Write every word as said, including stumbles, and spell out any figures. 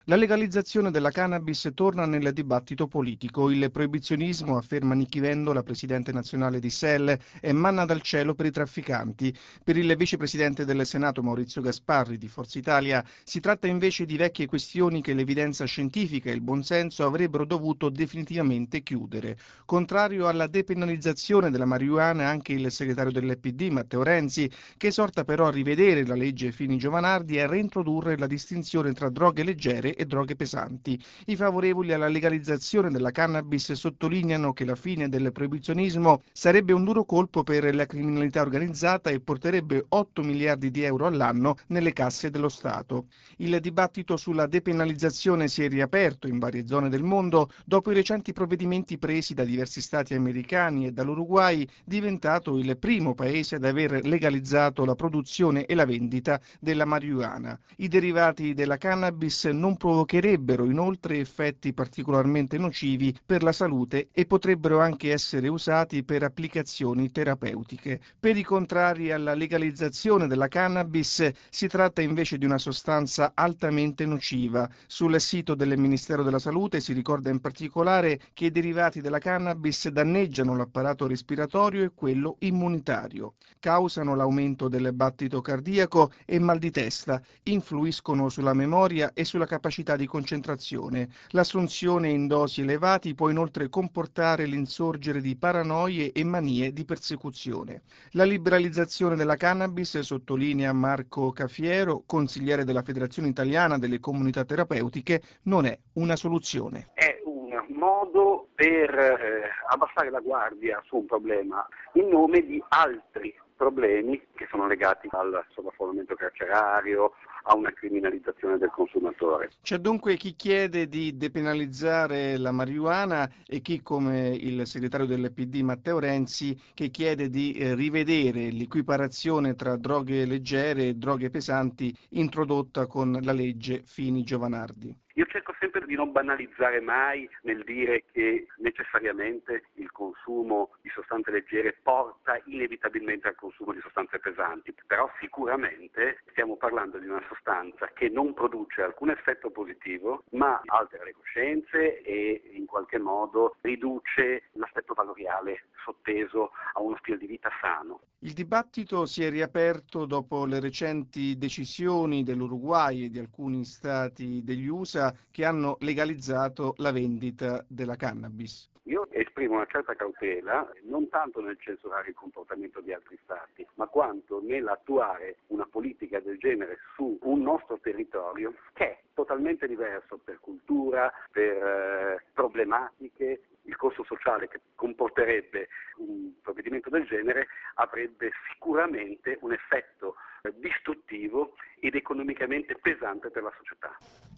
La legalizzazione della cannabis torna nel dibattito politico. Il proibizionismo, afferma Nichi Vendola, presidente nazionale di S E L, è manna dal cielo per i trafficanti. Per il vicepresidente del Senato Maurizio Gasparri di Forza Italia si tratta invece di vecchie questioni che l'evidenza scientifica e il buonsenso avrebbero dovuto definitivamente chiudere. Contrario alla depenalizzazione della marijuana anche il segretario del P D Matteo Renzi, che esorta però a rivedere la legge Fini-Giovanardi e a reintrodurre la distinzione tra droghe leggere e droghe pesanti. I favorevoli alla legalizzazione della cannabis sottolineano che la fine del proibizionismo sarebbe un duro colpo per la criminalità organizzata e porterebbe otto miliardi di euro all'anno nelle casse dello Stato. Il dibattito sulla depenalizzazione si è riaperto in varie zone del mondo dopo i recenti provvedimenti presi da diversi stati americani e dall'Uruguay, diventato il primo paese ad aver legalizzato la produzione e la vendita della marijuana. I derivati della cannabis non provocherebbero inoltre effetti particolarmente nocivi per la salute e potrebbero anche essere usati per applicazioni terapeutiche. Per i contrari alla legalizzazione della cannabis si tratta invece di una sostanza altamente nociva. Sul sito del Ministero della Salute si ricorda in particolare che i derivati della cannabis danneggiano l'apparato respiratorio e quello immunitario, causano l'aumento del battito cardiaco e mal di testa, influiscono sulla memoria e sulla capacità di concentrazione. L'assunzione in dosi elevati può inoltre comportare l'insorgere di paranoie e manie di persecuzione. La liberalizzazione della cannabis, sottolinea Marco Cafiero, consigliere della Federazione Italiana delle Comunità Terapeutiche, non è una soluzione. È un modo per eh, abbassare la guardia su un problema in nome di altri problemi che sono legati al sovraffollamento carcerario, a una criminalizzazione del consumatore. C'è dunque chi chiede di depenalizzare la marijuana e chi, come il segretario del P D Matteo Renzi, che chiede di eh, rivedere l'equiparazione tra droghe leggere e droghe pesanti introdotta con la legge Fini-Giovanardi. Io cerco sempre di non banalizzare mai nel dire che necessariamente il consumo di sostanze leggere porta inevitabilmente al consumo di sostanze pesanti, però sicuramente stiamo parlando di una sostanza che non produce alcun effetto positivo, ma altera le coscienze e in qualche modo riduce l'aspetto valoriale sotteso a uno stile di vita sano. Il dibattito si è riaperto dopo le recenti decisioni dell'Uruguay e di alcuni stati degli U S A che hanno legalizzato la vendita della cannabis. Io esprimo una certa cautela, non tanto nel censurare il comportamento di altri stati, ma quanto nell'attuare una politica del genere su un nostro territorio che è totalmente diverso per cultura, per eh, problematiche. Il costo sociale che comporterebbe un provvedimento del genere avrebbe sicuramente un effetto distruttivo ed economicamente pesante per la società.